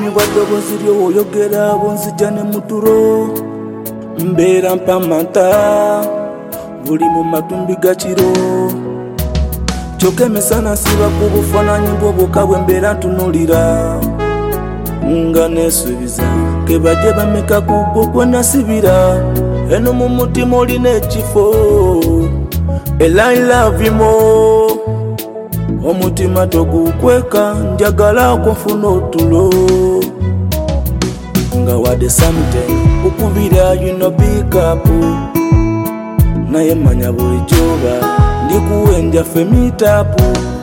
bwa ddoboozi ly'owoyogera bunzija ne muturo mbeera mpamanta buli mu matumbi ga kiro kyokka emisana siba ku bufaananyi bw'obwoka bwe mbeera ntunuulira nga neesuubiza ke bajje bameka ku gwo gwe nasibira eno mu mutima olina ekifo era I love you more omutima togukweka njagala kunfuna otulo nga wadde sometime ukubira you know pick up naye manya bulijjoba ndikuwe njaffe meet up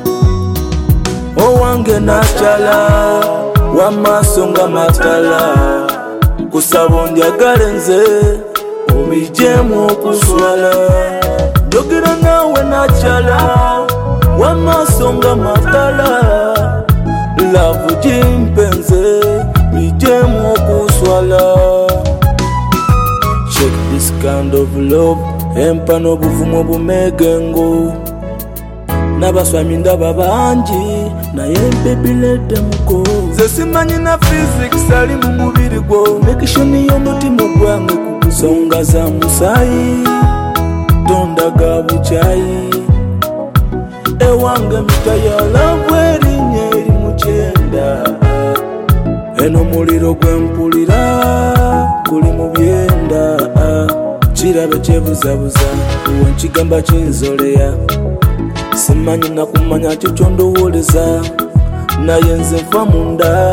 owange nakyala wamaaso nga matala kusaba onjagale nze omijjemu okuswala njogera naawe nakyala wamaaso nga matala laavu gimpenze mijjemu okuswala check this kind of love empa n'obuvumu obumegengo n'abaswami ndaba bangi naye mpebireddemuko nze simanyi na physics ali mu mubiri gwo mekishoni y'omutima gwange ku nsonga za musaayi tondaga bukyayi ewange mitayala bwerinnya eri mukyenda eno muliro gwempulira guli mu byenda kirabe kyebuzabuza wenkigamba kinzoleya simanyi nakumanya kyo kyondowooleza naye nze nfa munda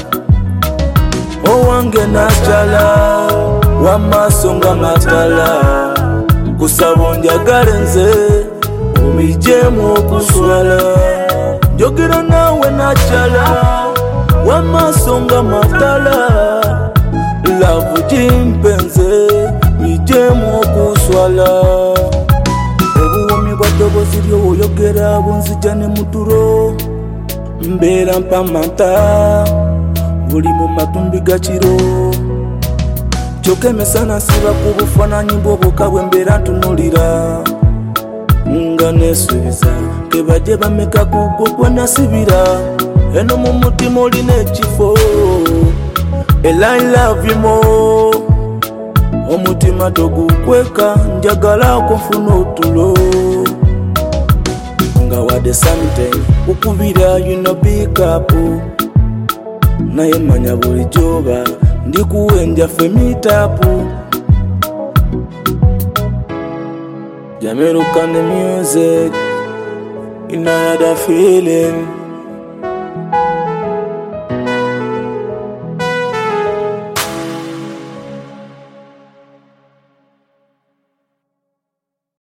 owange nakyala wamaaso nga matala kusaba onjagale nze omijjemu okuswala njogera naawe nakyala wamaaso nga matala laavu gimpenze mijjemu okuswala obuwomi bwa ddoboozi ly'owoyogera bunzija ne muturo mbeera mpamanta buli mu matumbi ga kiro kyokka emisana siba ku bufaananyi bw'obwoka bwe mbeera ntunuulira nga neesuubiza ke bajje bameka ku gwo gwe nasibira eno mu mutima olina ekifo era I love you more omutima togukweka njagala kunfuna otulo nga wadde sometime ukubira you know pick up naye manya bulijjoba ndikuwe njaffe meet up Jamiroquai the music, another feeling.